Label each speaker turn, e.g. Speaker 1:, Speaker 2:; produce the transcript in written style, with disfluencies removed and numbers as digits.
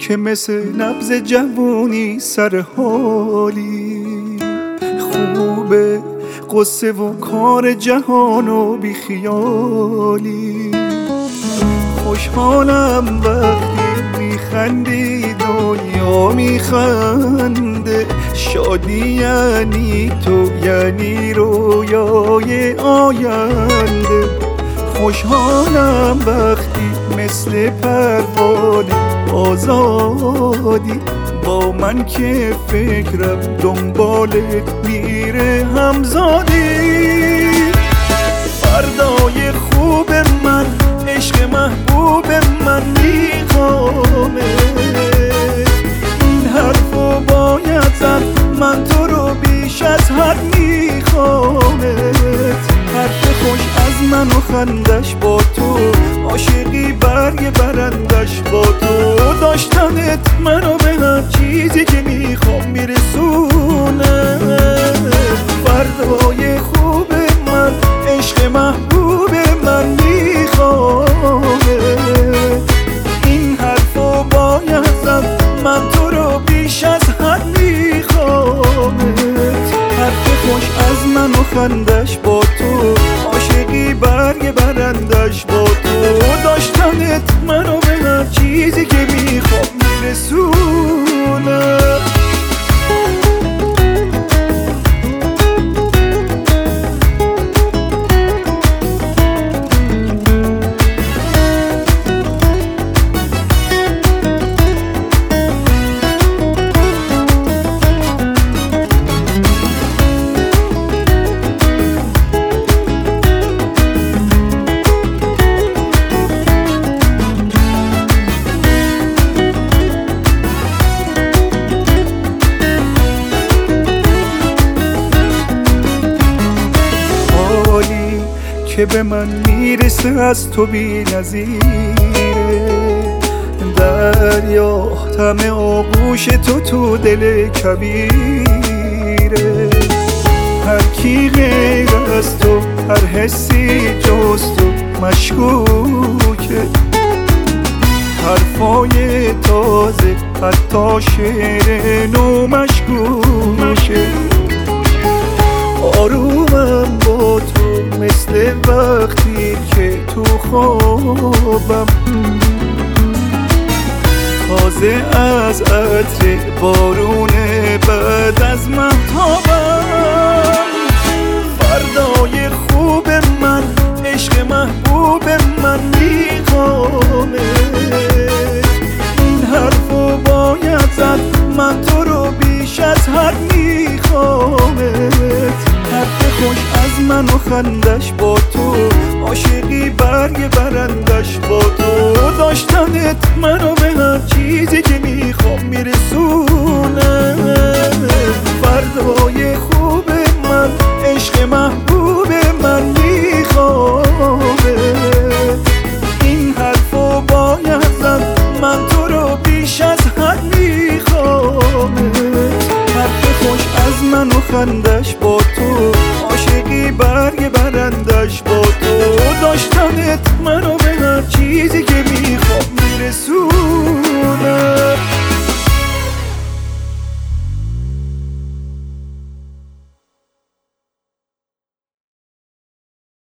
Speaker 1: که مثل نبض جوونی سر حالی. خوبه قصه و کار جهان و بیخیالی. خوشحالم وقتی میخندی دنیا میخنده. شادی یعنی تو، یعنی رویای آینده. خوشحالم وقتی مثل پروانه آزادی. با من که فکرم دنبالت میره همزادی. فردای خوب من، عشق محبوب من میخوامه. این حرفو باید زد، من تو رو بیش از حد میخوامت. حرف خوش از من و خندش با تو، عاشقی برگ برندش با تو. داشتنت منو به هر چیزی که میخوام میرسونه. فردای خوب من، عشق محبوب من میخوامه. این حرفو باید زد، من تو رو بیش از حد میخوامت. حرف خوش از من و خندش با تو، عاشقی برگ برندش با تو. داشتنت منو به هر چیزی که میخوام میرسونه. که به من میرسه از تو بی نظیره. دریا طمع آغوش تو دل کبیره. هر کی غیر از تو، هر حسی جز تو مشکوکه. حرفای تازه، حتی شعر نو مشکوکه. آرومم با تو مثل وقتی که تو خوابم. تازه از عطر بارون بعد از مهتابم. فردای خوب من، عشق محبوب من میخوامه. این حرفو باید زد، من تو رو بیش از حد میخوامت. حرف خوش از من و خندش با تو، عاشقی برگ برندش با تو. داشتنت منو به هر چیزی که میخوام میرسونه. فردای خوب من، عشق محبوب من میخوامه. این حرفو باید زد، من تو رو بیش از حد میخوامت. حرف خوش از من و خندش با تو، عاشقی برگ برندش با تو. داشتنت منو به هر چیزی که میخوام میرسونه.